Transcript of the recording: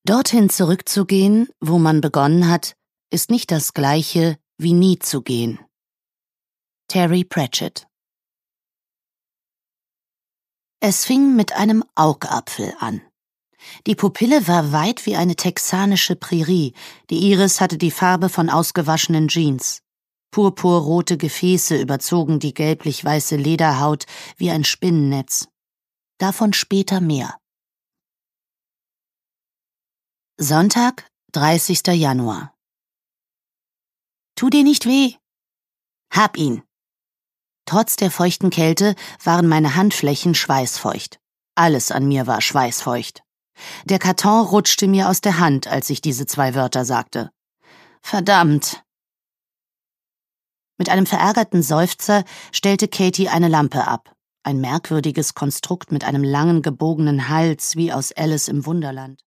Dorthin zurückzugehen, wo man begonnen hat, ist nicht das Gleiche wie nie zu gehen. Terry Pratchett. Es fing mit einem Augapfel an. Die Pupille war weit wie eine texanische Prärie, die Iris hatte die Farbe von ausgewaschenen Jeans. Purpurrote Gefäße überzogen die gelblich-weiße Lederhaut wie ein Spinnennetz. Davon später mehr. Sonntag, 30. Januar. Tu dir nicht weh. Hab ihn. Trotz der feuchten Kälte waren meine Handflächen schweißfeucht. Alles an mir war schweißfeucht. Der Karton rutschte mir aus der Hand, als ich diese 2 Wörter sagte. Verdammt! Mit einem verärgerten Seufzer stellte Katie eine Lampe ab. Ein merkwürdiges Konstrukt mit einem langen, gebogenen Hals wie aus Alice im Wunderland.